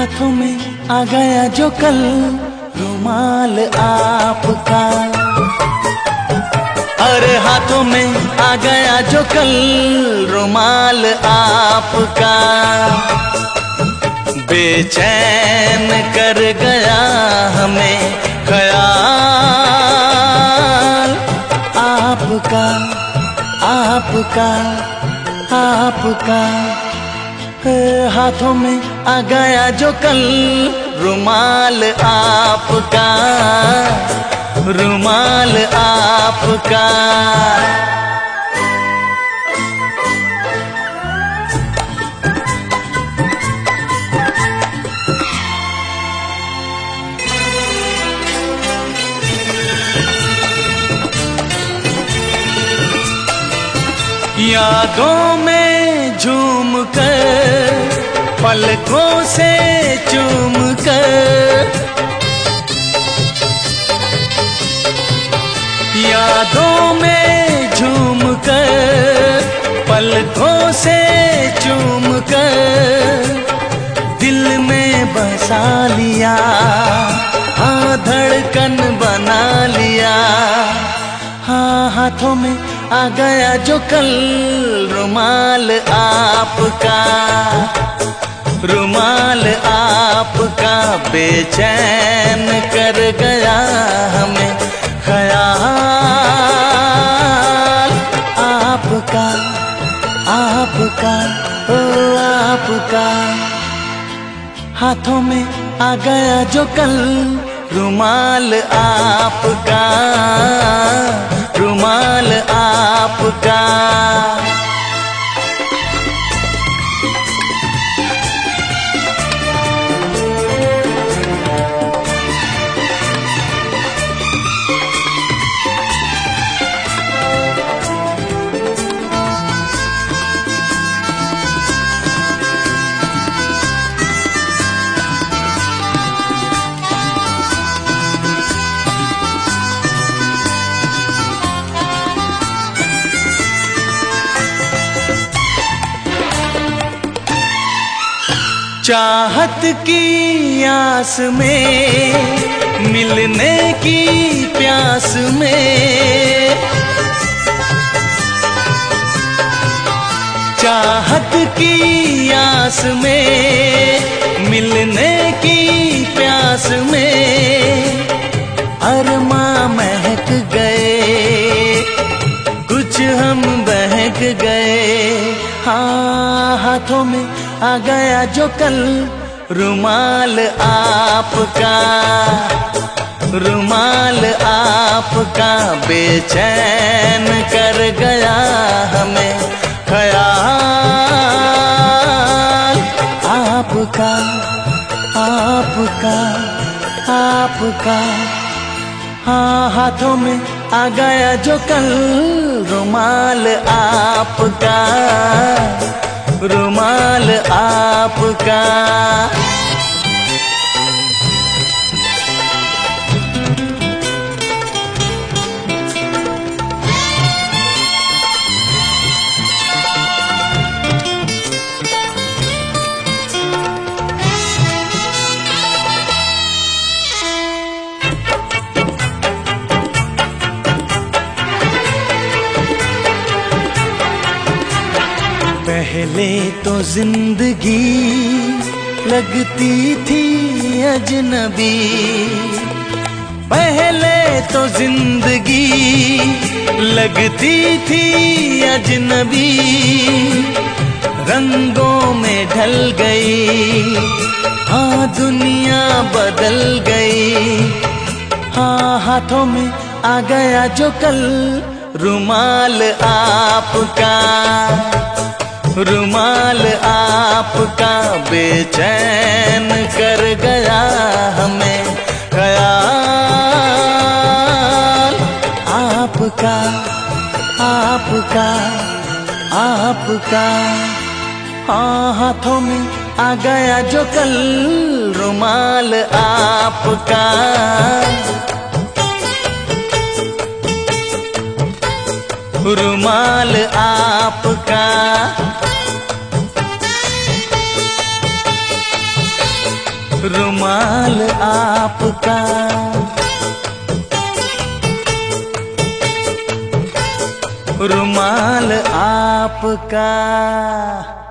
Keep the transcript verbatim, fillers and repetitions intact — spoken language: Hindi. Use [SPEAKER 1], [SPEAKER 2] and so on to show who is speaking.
[SPEAKER 1] हाथों में आ गया जो कल रुमाल आपका। अरे हाथों में आ गया जो कल रुमाल आपका। बेचैन कर गया हमें ख्याल आपका आपका आपका। हाथों में आ गया जो कल रुमाल आपका, रुमाल आपका। यादों में झूम कर पलकों से चूम कर, यादों में झूम कर पलकों से चूम कर दिल में बसा लिया, हाँ धड़कन बना लिया। हाँ हाथों में आ गया जो कल रुमाल आपका, रुमाल आपका। बेचैन कर गया हमें ख्याल आपका आपका ओ आपका। हाथों में आ गया जो कल रुमाल आपका, रुमाल आपका। चाहत की आस में मिलने की प्यास में, चाहत की आस में मिलने की प्यास में अरमां महक गए, कुछ हम बहक गए। हाँ हाथों में आ गया जो कल रुमाल आपका, रुमाल आपका। बेचैन कर गया हमें ख्याल आपका आपका आपका। हाँ हाथों में आ गया जो कल रुमाल आपका, रुमाल आपका। पहले तो जिंदगी लगती थी अजनबी, पहले तो जिंदगी लगती थी अजनबी। रंगों में ढल गई, हाँ दुनिया बदल गई। हाँ हाथों में आ गया जो कल रुमाल आपका, रुमाल आपका। बेचैन कर गया हमें ख्याल आपका आपका आपका। हाँ हाथों में आ गया जो कल रुमाल आपका, रुमाल आपका। रुमाल आपका, रुमाल आपका।